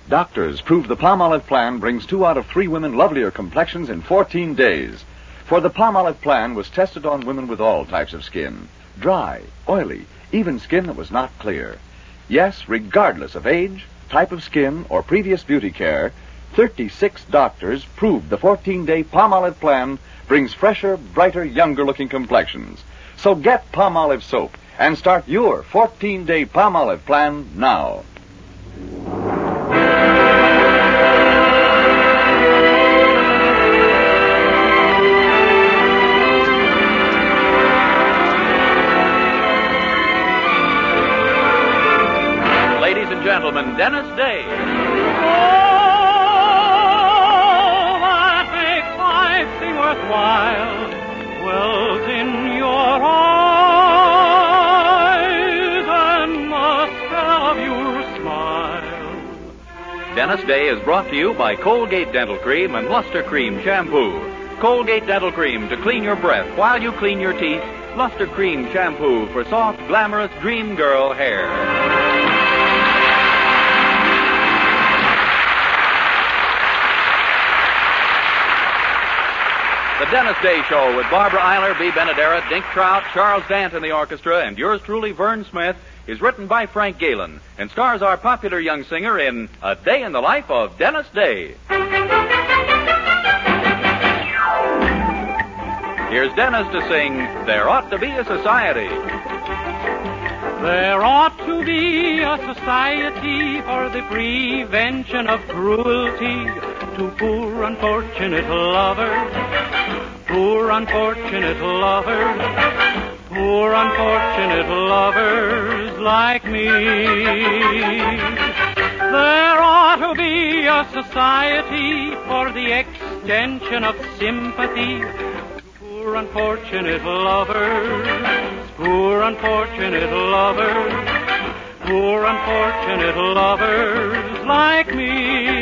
Doctors prove the Palmolive Plan brings 2 out of 3 women lovelier complexions in 14 days. For the Palmolive Plan was tested on women with all types of skin. Dry, oily, even skin that was not clear. Yes, regardless of age, type of skin, or previous beauty care, 36 doctors proved the 14-day Palmolive Plan brings fresher, brighter, younger-looking complexions. So get Palmolive soap and start your 14-day Palmolive Plan now. Ladies and gentlemen, Dennis Day. That makes life seem worthwhile, dwells in your eyes and the spell of your smile. Dennis Day is brought to you by Colgate Dental Cream and Luster Cream Shampoo. Colgate Dental Cream to clean your breath while you clean your teeth. Luster Cream Shampoo for soft, glamorous dream girl hair. The Dennis Day Show with Barbara Eiler, B. Benaderet, Dink Trout, Charles Dant in the orchestra, and yours truly, Vern Smith, is written by Frank Galen and stars our popular young singer in A Day in the Life of Dennis Day. Here's Dennis to sing There Ought to Be a Society. There ought to be a society for the prevention of cruelty to poor unfortunate lovers. Poor unfortunate lovers. Poor unfortunate lovers like me. There ought to be a society for the extension of sympathy to poor unfortunate lovers. Poor unfortunate lovers, poor unfortunate lovers like me.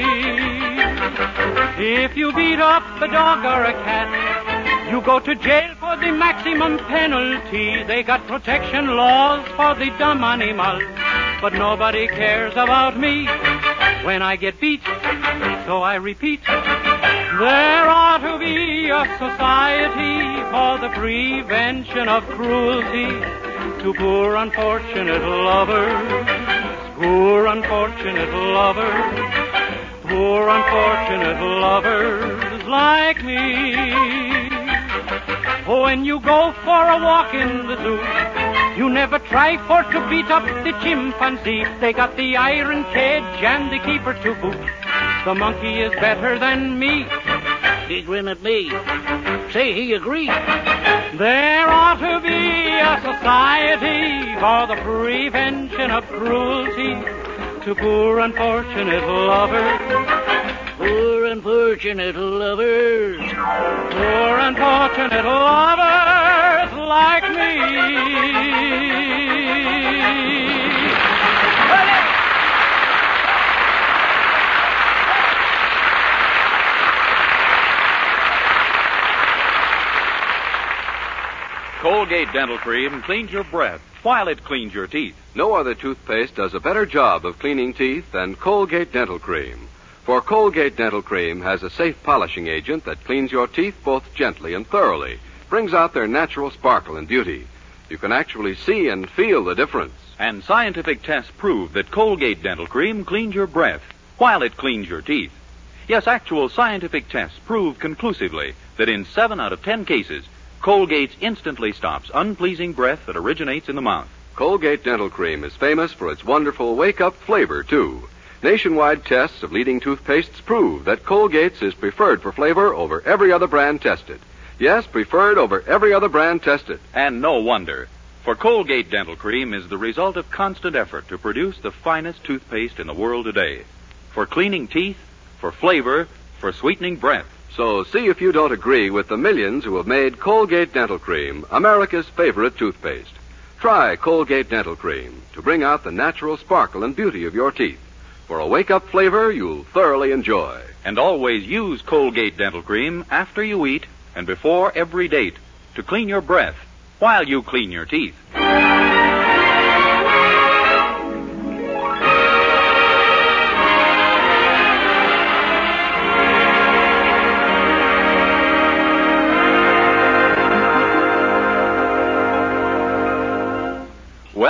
If you beat up a dog or a cat, you go to jail for the maximum penalty. They got protection laws for the dumb animals, but nobody cares about me when I get beat. So I repeat, there ought to be a society for the prevention of cruelty to poor unfortunate lovers. Poor unfortunate lovers. Poor unfortunate lovers like me. When you go for a walk in the zoo, you never try for to beat up the chimpanzee. They got the iron cage and the keeper to boot. The monkey is better than me. He grinned at me. Say he agreed. There ought to be a society for the prevention of cruelty to poor unfortunate lovers. Poor unfortunate lovers. Poor unfortunate lovers like me. Colgate Dental Cream cleans your breath while it cleans your teeth. No other toothpaste does a better job of cleaning teeth than Colgate Dental Cream. For Colgate Dental Cream has a safe polishing agent that cleans your teeth both gently and thoroughly, brings out their natural sparkle and beauty. You can actually see and feel the difference. And scientific tests prove that Colgate Dental Cream cleans your breath while it cleans your teeth. Yes, actual scientific tests prove conclusively that in 7 out of 10 cases, Colgate instantly stops unpleasing breath that originates in the mouth. Colgate Dental Cream is famous for its wonderful wake-up flavor, too. Nationwide tests of leading toothpastes prove that Colgate's is preferred for flavor over every other brand tested. Yes, preferred over every other brand tested. And no wonder, for Colgate Dental Cream is the result of constant effort to produce the finest toothpaste in the world today. For cleaning teeth, for flavor, for sweetening breath. So see if you don't agree with the millions who have made Colgate Dental Cream America's favorite toothpaste. Try Colgate Dental Cream to bring out the natural sparkle and beauty of your teeth. For a wake-up flavor you'll thoroughly enjoy. And always use Colgate Dental Cream after you eat and before every date to clean your breath while you clean your teeth.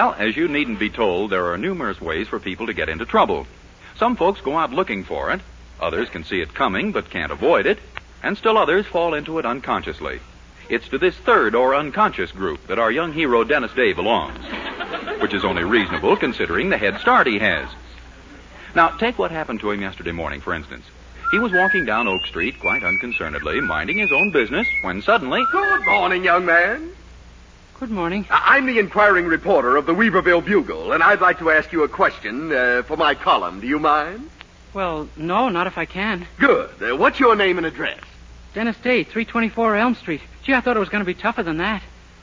Well, as you needn't be told, there are numerous ways for people to get into trouble. Some folks go out looking for it. Others can see it coming but can't avoid it. And still others fall into it unconsciously. It's to this third or unconscious group that our young hero Dennis Day belongs, which is only reasonable considering the head start he has. Now, take what happened to him yesterday morning, for instance. He was walking down Oak Street quite unconcernedly, minding his own business, when suddenly... Good morning, young man. Good morning. I'm the inquiring reporter of the Weaverville Bugle, and I'd like to ask you a question for my column. Do you mind? Well, no, not if I can. Good. What's your name and address? Dennis Day, 324 Elm Street. Gee, I thought it was going to be tougher than that.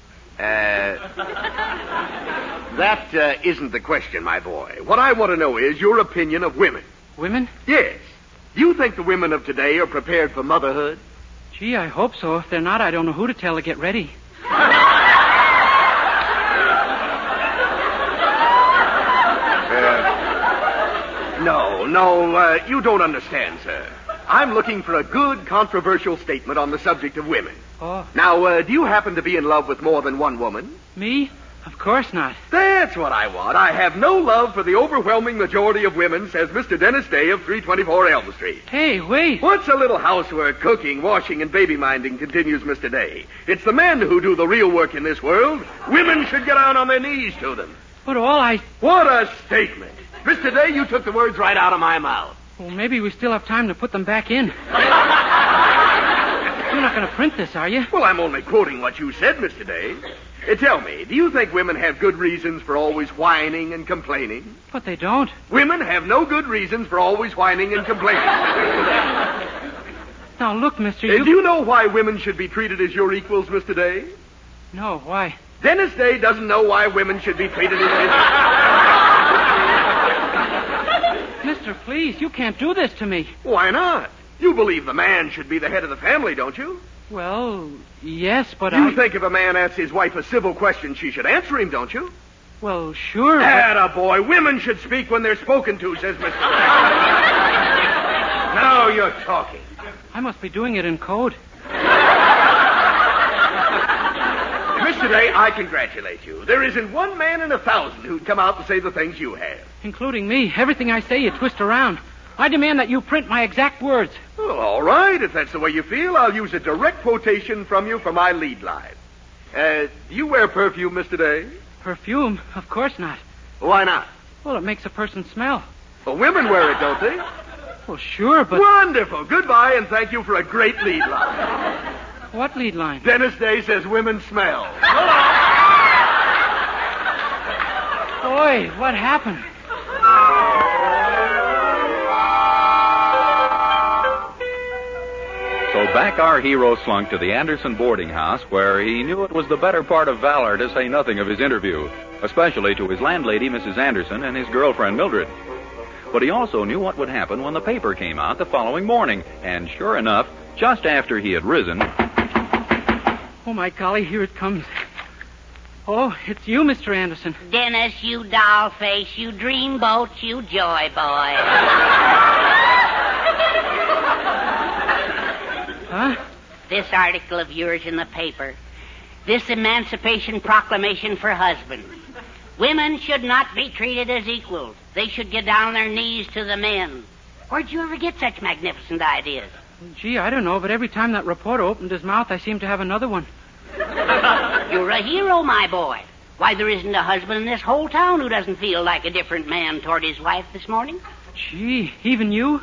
That isn't the question, my boy. What I want to know is your opinion of women. Women? Yes. Do you think the women of today are prepared for motherhood? Gee, I hope so. If they're not, I don't know who to tell to get ready. No, you don't understand, sir. I'm looking for a good, controversial statement on the subject of women. Oh. Now, do you happen to be in love with more than one woman? Me? Of course not. That's what I want. I have no love for the overwhelming majority of women, says Mr. Dennis Day of 324 Elm Street. Hey, wait. What's a little housework, cooking, washing, and baby-minding, continues Mr. Day. It's the men who do the real work in this world. Women should get down on their knees to them. But all I... What a statement. Mr. Day, you took the words right out of my mouth. Well, maybe we still have time to put them back in. You're not going to print this, are you? Well, I'm only quoting what you said, Mr. Day. Tell me, do you think women have good reasons for always whining and complaining? But they don't. Women have no good reasons for always whining and complaining. Now, look, mister, Do you know why women should be treated as your equals, Mr. Day? No, why? Dennis Day doesn't know why women should be treated as his... Mister, please, you can't do this to me. Why not? You believe the man should be the head of the family, don't you? Well, yes, but You think if a man asks his wife a civil question, she should answer him, don't you? Well, sure, but... Attaboy. Women should speak when they're spoken to, says Mr. Day. Now you're talking. I must be doing it in code. Mr. Day, I congratulate you. There isn't one man in 1,000 who'd come out and say the things you have. Including me. Everything I say, you twist around. I demand that you print my exact words. Well, all right. If that's the way you feel, I'll use a direct quotation from you for my lead line. Do you wear perfume, Mr. Day? Perfume? Of course not. Why not? Well, it makes a person smell. Well, women wear it, don't they? Well, sure, but... Wonderful. Goodbye, and thank you for a great lead line. What lead line? Dennis Day says women smell. Boy, what happened? So back our hero slunk to the Anderson boarding house, where he knew it was the better part of valor to say nothing of his interview, especially to his landlady, Mrs. Anderson, and his girlfriend, Mildred. But he also knew what would happen when the paper came out the following morning, and sure enough, just after he had risen... Oh, my golly, here it comes. Oh, it's you, Mr. Anderson. Dennis, you doll face, you dreamboat, you joy boy. Huh? This article of yours in the paper. This Emancipation Proclamation for husbands. Women should not be treated as equals. They should get down on their knees to the men. Where'd you ever get such magnificent ideas? Gee, I don't know, but every time that reporter opened his mouth, I seem to have another one. You're a hero, my boy. Why, there isn't a husband in this whole town who doesn't feel like a different man toward his wife this morning. Gee, even you?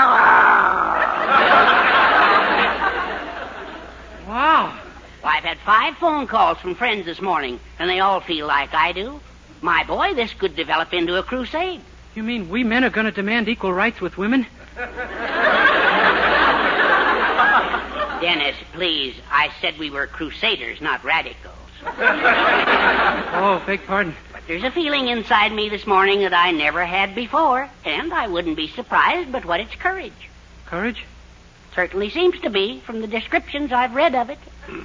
Wow. Why, I've had 5 phone calls from friends this morning, and they all feel like I do. My boy, this could develop into a crusade. You mean we men are going to demand equal rights with women? Dennis, please, I said we were crusaders, not radicals. Oh, beg pardon. But there's a feeling inside me this morning that I never had before, and I wouldn't be surprised but what it's courage. Courage? Certainly seems to be, from the descriptions I've read of it.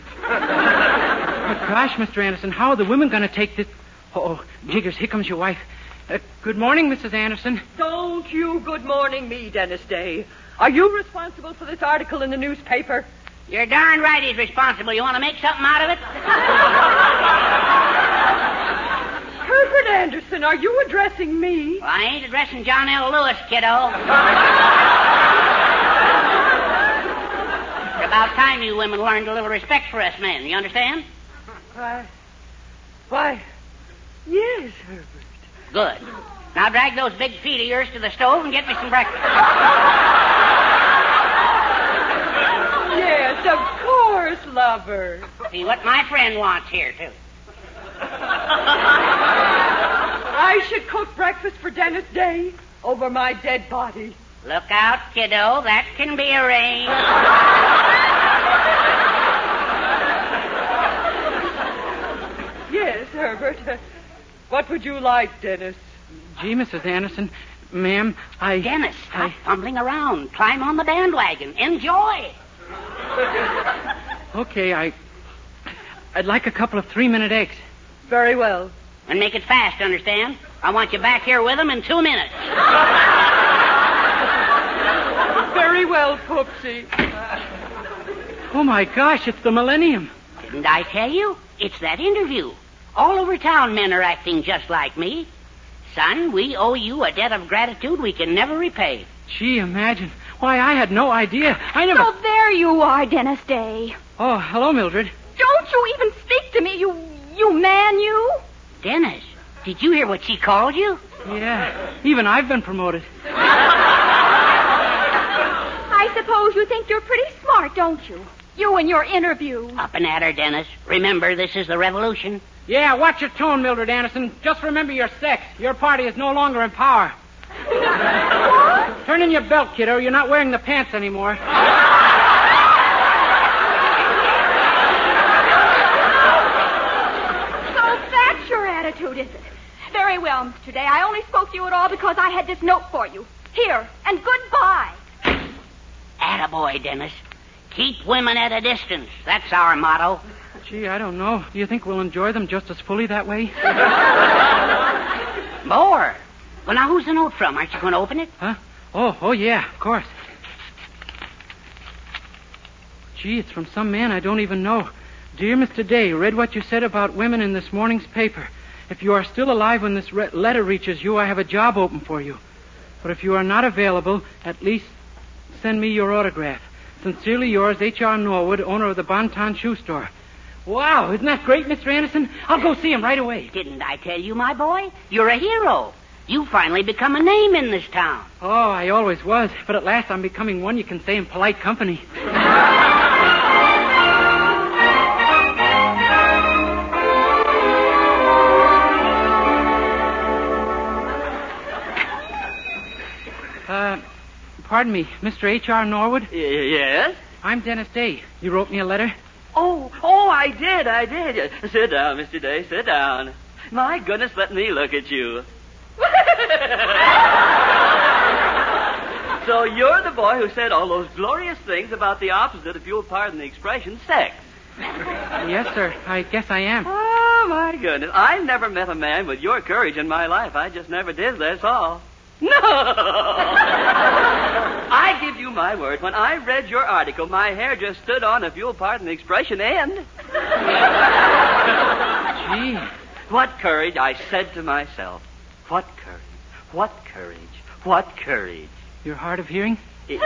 But gosh, Mr. Anderson, how are the women going to take this... Oh, jiggers, here comes your wife. Good morning, Mrs. Anderson. Don't you good morning me, Dennis Day. Are you responsible for this article in the newspaper? You're darn right he's responsible. You want to make something out of it? Hereford Anderson, are you addressing me? Well, I ain't addressing John L. Lewis, kiddo. It's about time you women learned a little respect for us men. You understand? Why, yes, Herbert. Good. Now drag those big feet of yours to the stove and get me some breakfast. Yes, of course, lover. See what my friend wants here, too. I should cook breakfast for Dennis Day over my dead body. Look out, kiddo. That can be arranged. Yes, Herbert. What would you like, Dennis? Gee, Mrs. Anderson, ma'am, Dennis, stop fumbling around. Climb on the bandwagon. Enjoy. Okay, I'd like a couple of 3-minute eggs. Very well. And make it fast, understand? I want you back here with them in 2 minutes. Very well, Poopsie. Oh, my gosh, it's the Millennium. Didn't I tell you? It's that interview. All over town, men are acting just like me. Son, we owe you a debt of gratitude we can never repay. Gee, imagine. Why, I had no idea. I never... Oh, there you are, Dennis Day. Oh, hello, Mildred. Don't you even speak to me, you man, you. Dennis, did you hear what she called you? Yeah, even I've been promoted. I suppose you think you're pretty smart, don't you? You and your interview. Up and at her, Dennis. Remember, this is the revolution. Yeah, watch your tone, Mildred Anderson. Just remember your sex. Your party is no longer in power. What? Turn in your belt, kiddo. You're not wearing the pants anymore. So that's your attitude, is it? Very well, Mr. Day. I only spoke to you at all because I had this note for you. Here, and goodbye. Attaboy, Dennis. Keep women at a distance. That's our motto. Gee, I don't know. Do you think we'll enjoy them just as fully that way? More. Well, now, who's the note from? Aren't you going to open it? Huh? Oh, yeah, of course. Gee, it's from some man I don't even know. Dear Mr. Day, read what you said about women in this morning's paper. If you are still alive when this letter reaches you, I have a job open for you. But if you are not available, at least send me your autograph. Sincerely yours, H.R. Norwood, owner of the Bonton Shoe Store. Wow, isn't that great, Mr. Anderson? I'll go see him right away. Didn't I tell you, my boy? You're a hero. You finally become a name in this town. Oh, I always was. But at last I'm becoming one you can say in polite company. Pardon me, Mr. H.R. Norwood? Yes? I'm Dennis Day. You wrote me a letter? Oh, I did. Sit down, Mr. Day, sit down. My goodness, let me look at you. So you're the boy who said all those glorious things about the opposite, if you'll pardon the expression, sex. Yes, sir. I guess I am. Oh, my goodness. I've never met a man with your courage in my life. I just never did, that's all. No! I give you my word. When I read your article, my hair just stood on, if you'll pardon the expression, end. Gee. What courage, I said to myself. What courage. What courage. What courage. You're hard of hearing? No.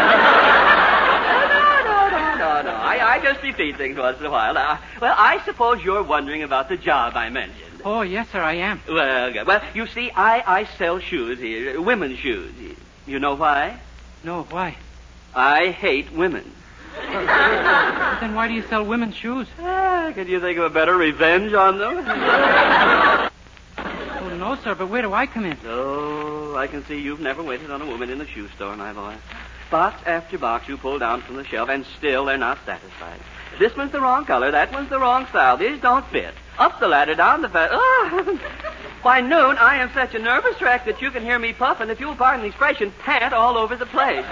I just repeat things once in a while. Well, I suppose you're wondering about the job I mentioned. Oh, yes, sir, I am. Well, you see, I sell shoes here, women's shoes. You know why? No, why? I hate women. Then why do you sell women's shoes? Could you think of a better revenge on them? Oh, no, sir, but where do I come in? Oh, I can see you've never waited on a woman in the shoe store, my boy. Box after box you pull down from the shelf, and still they're not satisfied. This one's the wrong color, that one's the wrong style, these don't fit. Up the ladder, down the fat. Oh. By noon, I am such a nervous wreck that you can hear me puff, and if you'll pardon the expression, pant all over the place.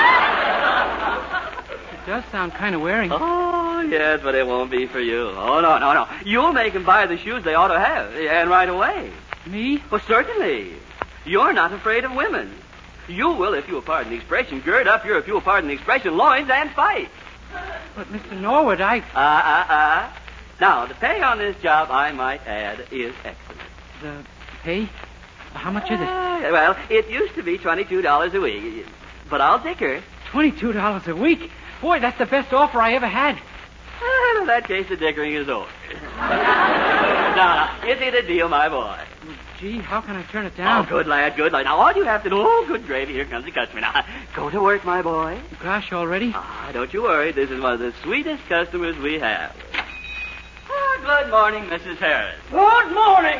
It does sound kind of wearing. Oh, yes, but it won't be for you. Oh, no. You'll make them buy the shoes they ought to have, and right away. Me? Well, certainly. You're not afraid of women. You will, if you'll pardon the expression, gird up your, if you'll pardon the expression, loins and fight. But, Mr. Norwood, I... Now, the pay on this job, I might add, is excellent. The Hey, how much is it? Well, it used to be $22 a week, but I'll dicker. $22 a week? Boy, that's the best offer I ever had. In that case, the dickering is over. Now, is it a deal, my boy? Gee, how can I turn it down? Oh, good lad, good lad. Now, all you have to do... Oh, good gravy, here comes the customer. Now, go to work, my boy. Gosh, already? Don't you worry. This is one of the sweetest customers we have. Good morning, Mrs. Harris. Good morning.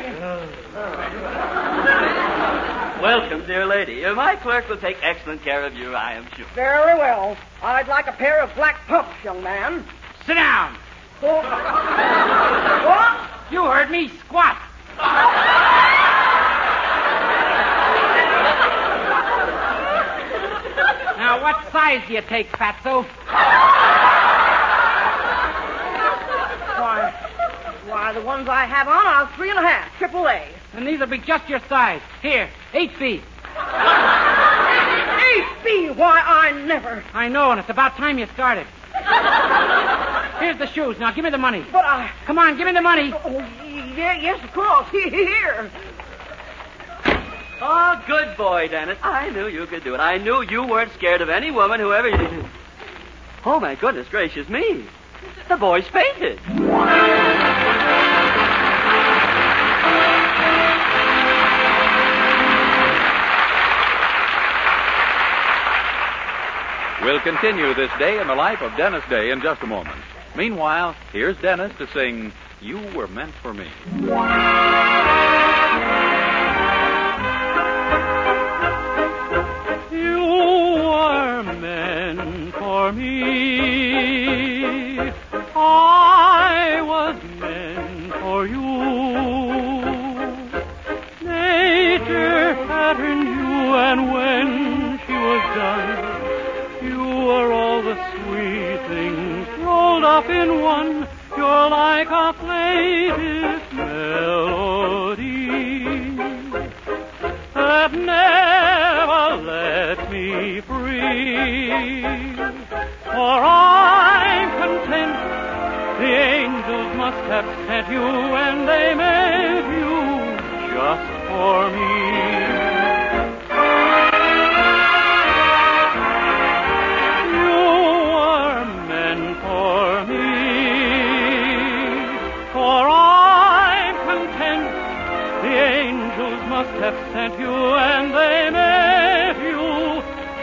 Welcome, dear lady. My clerk will take excellent care of you, I am sure. Very well. I'd like a pair of black pumps, young man. Sit down. What? You heard me. Squat. Now, what size do you take, fatso? Why, the ones I have on are 3.5, AAA. And these will be just your size. Here, 8B. 8B? Why, I never. I know, and it's about time you started. Here's the shoes. Now, give me the money. But I... Come on, give me the money. Oh, yes, of course. Here. Oh, good boy, Dennis. I knew you could do it. I knew you weren't scared of any woman who ever... Oh, my goodness gracious me. The boy's fainted. We'll continue this day in the life of Dennis Day in just a moment. Meanwhile, here's Dennis to sing You Were Meant for Me. You were meant for me. I was meant for you. Nature patterned you, and when she was done, you were all the sweet things rolled up in one. You're like a plaintive melody that never let me free. For I'm content the angels must have sent you, and they made you just for me. Have sent you, and they made you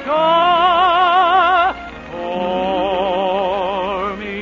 just for me.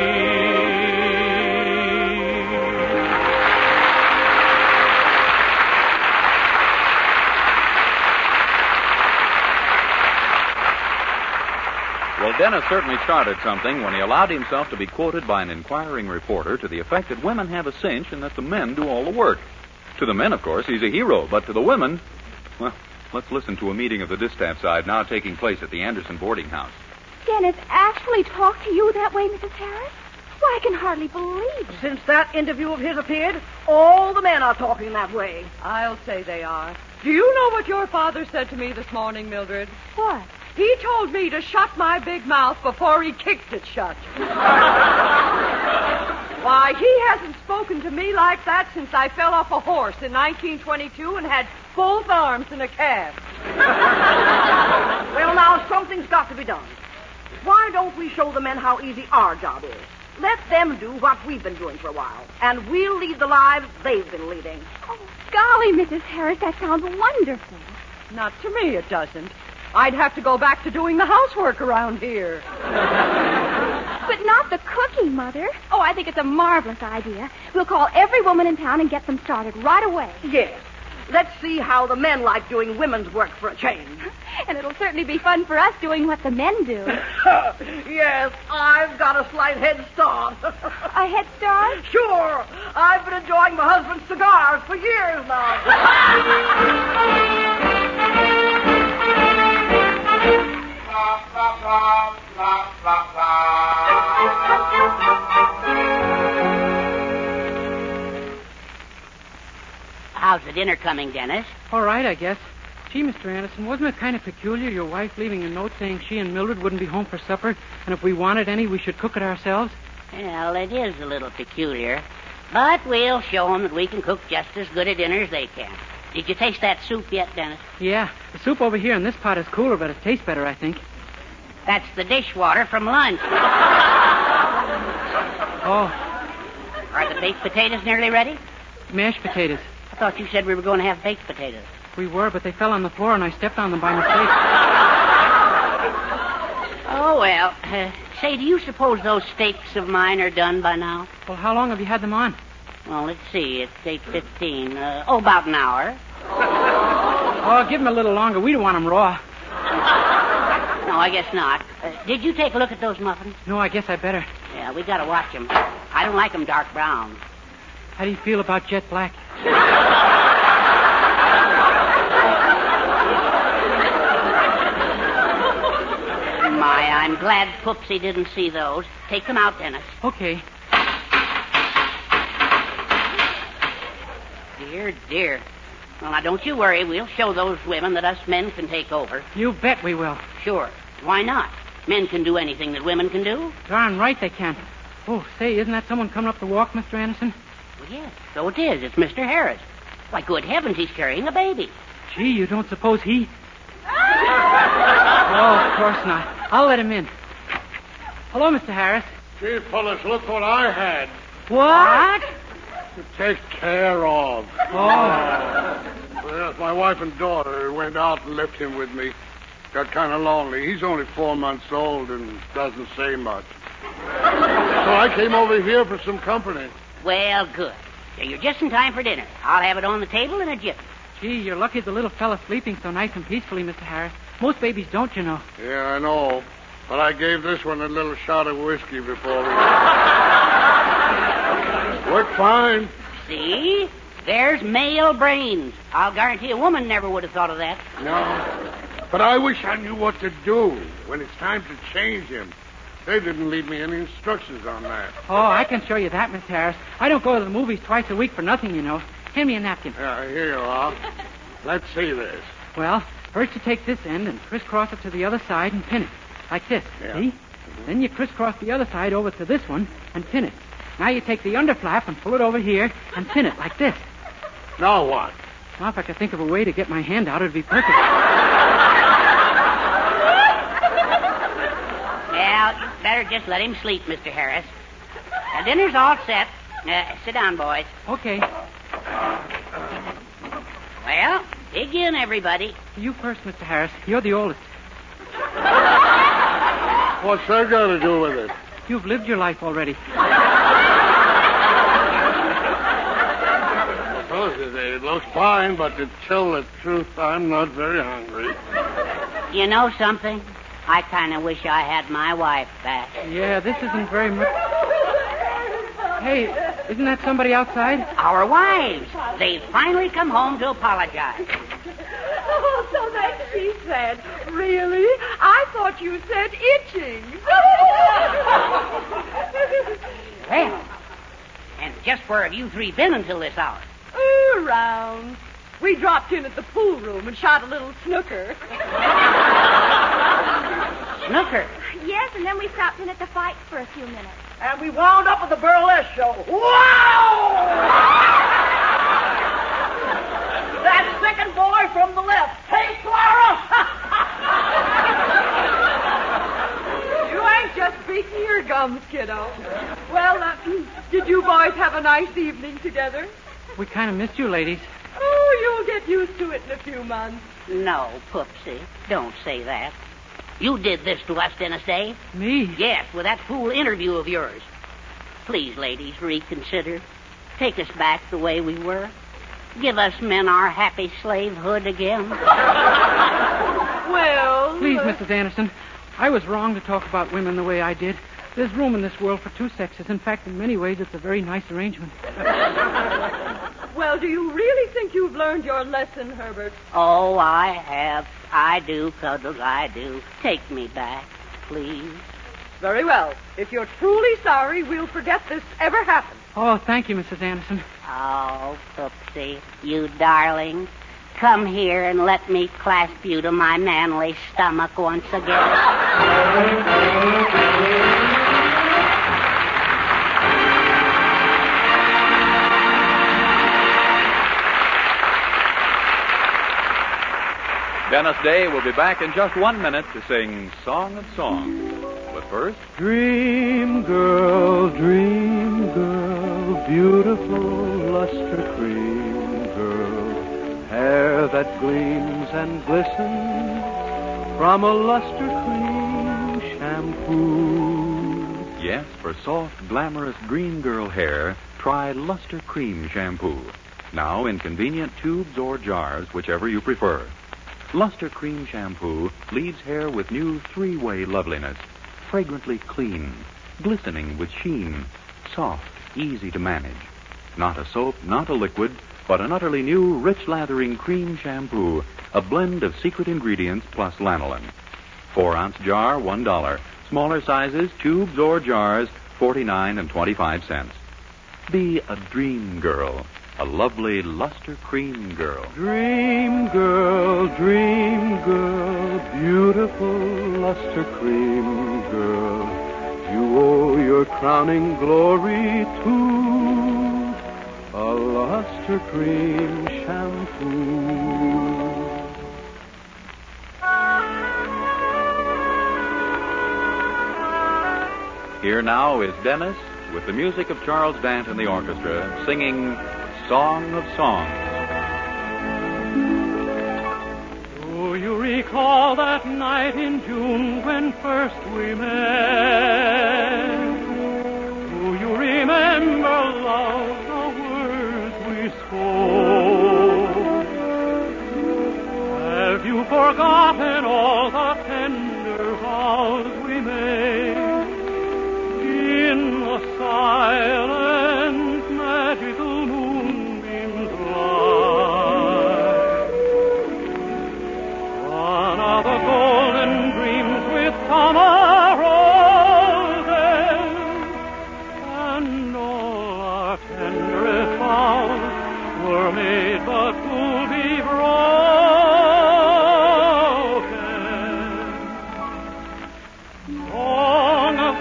Well, Dennis certainly started something when he allowed himself to be quoted by an inquiring reporter to the effect that women have a cinch and that the men do all the work. To the men, of course, he's a hero, but to the women, well, let's listen to a meeting of the distaff side now taking place at the Anderson boarding house. Dennis actually talked to you that way, Mrs. Harris? Why, I can hardly believe it. Since that interview of his appeared, all the men are talking that way. I'll say they are. Do you know what your father said to me this morning, Mildred? What? He told me to shut my big mouth before he kicked it shut. Why, he hasn't spoken to me like that since I fell off a horse in 1922 and had both arms in a cast. Well, now, something's got to be done. Why don't we show the men how easy our job is? Let them do what we've been doing for a while, and we'll lead the lives they've been leading. Oh, golly, Mrs. Harris, that sounds wonderful. Not to me, it doesn't. I'd have to go back to doing the housework around here. But not the cooking, Mother. Oh, I think it's a marvelous idea. We'll call every woman in town and get them started right away. Yes. Let's see how the men like doing women's work for a change. And it'll certainly be fun for us doing what the men do. Yes, I've got a slight head start. A head start? Sure. I've been enjoying my husband's cigars for years now. How's the dinner coming, Dennis? All right, I guess. Gee, Mr. Anderson, wasn't it kind of peculiar, your wife leaving a note saying she and Mildred wouldn't be home for supper, and if we wanted any, we should cook it ourselves? Well, it is a little peculiar. But we'll show 'em that we can cook just as good a dinner as they can. Did you taste that soup yet, Dennis? Yeah, the soup over here in this pot is cooler, but it tastes better, I think. That's the dishwater from lunch. Oh, Are the baked potatoes nearly ready? mashed potatoes. I thought you said we were going to have baked potatoes. We were, but they fell on the floor and I stepped on them by mistake. Oh, well. Say, do you suppose those steaks of mine are done by now? Well, how long have you had them on? Well, let's see. It's 8:15. About an hour. Oh, give them a little longer. We don't want them raw. No, I guess not. Did you take a look at those muffins? No, I guess I better. Yeah, we gotta watch them. I don't like them dark brown. How do you feel about jet black? My, I'm glad Poopsie didn't see those. Take them out, Dennis. Okay. Dear, dear. Well, now, don't you worry. We'll show those women that us men can take over. You bet we will. Sure. Why not? Men can do anything that women can do. Darn right they can. Oh, say, isn't that someone coming up the walk, Mr. Anderson? Well, yes, so it is. It's Mr. Harris. Why, good heavens, he's carrying a baby. Gee, you don't suppose he... Oh, of course not. I'll let him in. Hello, Mr. Harris. Gee, fellas, look what I had What? to take care of. Oh. Well, my wife and daughter went out and left him with me. Got kind of lonely. He's only 4 months old and doesn't say much. So I came over here for some company. Well, good. So you're just in time for dinner. I'll have it on the table in a jiffy. Gee, you're lucky the little fella's sleeping so nice and peacefully, Mr. Harris. Most babies don't, you know. Yeah, I know. But I gave this one a little shot of whiskey before we... Worked fine. See? There's male brains. I'll guarantee a woman never would have thought of that. No. But I wish I knew what to do when it's time to change him. They didn't leave me any instructions on that. Oh, I can show you that, Mr. Harris. I don't go to the movies twice a week for nothing, you know. Hand me a napkin. Yeah, here you are. Let's see this. Well, first you take this end and crisscross it to the other side and pin it. Like this, Yeah. see? Then you crisscross the other side over to this one and pin it. Now you take the underflap and pull it over here and pin it like this. Now what? Now, if I could think of a way to get my hand out, it'd be perfect. Well, you better just let him sleep, Mr. Harris. Now, dinner's all set. Sit down, boys. Okay. Well, begin, everybody. You first, Mr. Harris. You're the oldest. What's that got to do with it? You've lived your life already. Well, it looks fine, but to tell the truth, I'm not very hungry. You know something? I kind of wish I had my wife back. Yeah, this isn't very much... Hey, isn't that somebody outside? Our wives. They've finally come home to apologize. Oh, so that's she said. Really? I thought you said itching. Well, and just where have you three been until this hour? Around. We dropped in at the pool room and shot a little snooker. Snooker? Yes, and then we stopped in at the fight for a few minutes. And we wound up with the burlesque show. Wow! That second boy from the left. Hey, Clara! You ain't just beating your gums, kiddo. Well, did you boys have a nice evening together? We kind of missed you, ladies. Oh, you'll get used to it in a few months. No, Poopsie. Don't say that. You did this to us, Dennis Day. Me? Yes, with that fool interview of yours. Please, ladies, reconsider. Take us back the way we were. Give us men our happy slavehood again. Well... Please, Mrs. Anderson, I was wrong to talk about women the way I did. There's room in this world for two sexes. In fact, in many ways, it's a very nice arrangement. Well, do you really think you've learned your lesson, Herbert? Oh, I have. I do, Cuddles, I do. Take me back, please. Very well. If you're truly sorry, we'll forget this ever happened. Oh, thank you, Mrs. Anderson. Oh, Poopsie, you darling. Come here and let me clasp you to my manly stomach once again. Dennis Day will be back in just 1 minute to sing Song of Songs. But first, Dream girl, beautiful luster cream girl, hair that gleams and glistens from a luster cream shampoo. yes, for soft, glamorous dream girl hair, try Luster Cream Shampoo. Now in convenient tubes or jars, whichever you prefer. Luster Cream Shampoo leaves hair with new three-way loveliness. Fragrantly clean, glistening with sheen, soft, easy to manage. Not a soap, not a liquid, but an utterly new, rich lathering cream shampoo, a blend of secret ingredients plus lanolin. 4-ounce jar, $1. Smaller sizes, tubes or jars, 49 and 25 cents. Be a dream girl, a lovely luster cream girl. Dream girl, beautiful luster cream girl, you owe your crowning glory to a luster cream shampoo. Here now is Dennis with the music of Charles Dant and the orchestra singing Song of Songs. Do you recall that night in June when first we met? Do you remember, love, the words we spoke? Have you forgotten all the tender vows we made? In the silent, magical moonbeams light, one of the golden dreams with summer roses, and all our tenderest vows were made but to be broken. Song of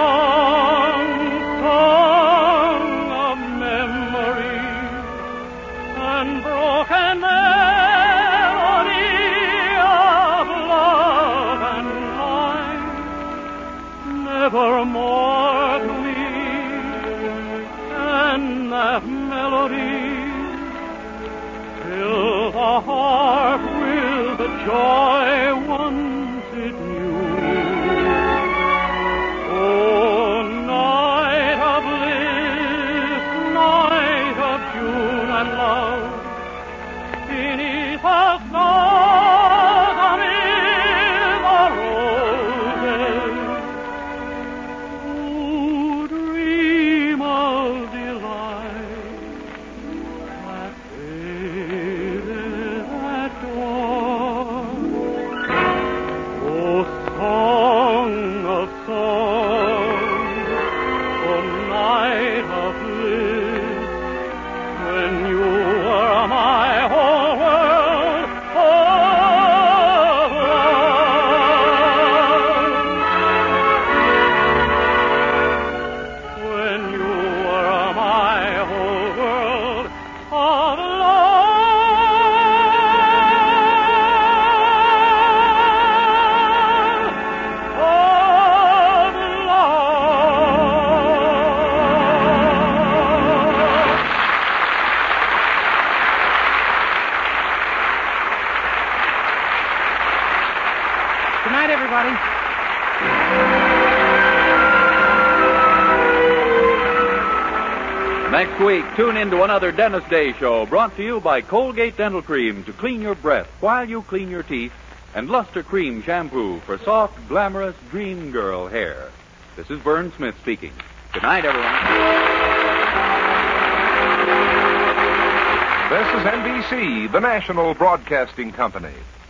nevermore to me, and that melody fill the heart with the joy once it knew. Oh, night of bliss, night of June and love, beneath the stars amid the roses. Good night, everybody. Next week, tune in to another Dennis Day Show brought to you by Colgate Dental Cream to clean your breath while you clean your teeth, and Luster Cream Shampoo for soft, glamorous dream girl hair. This is Vern Smith speaking. Good night, everyone. This is NBC, the national broadcasting company.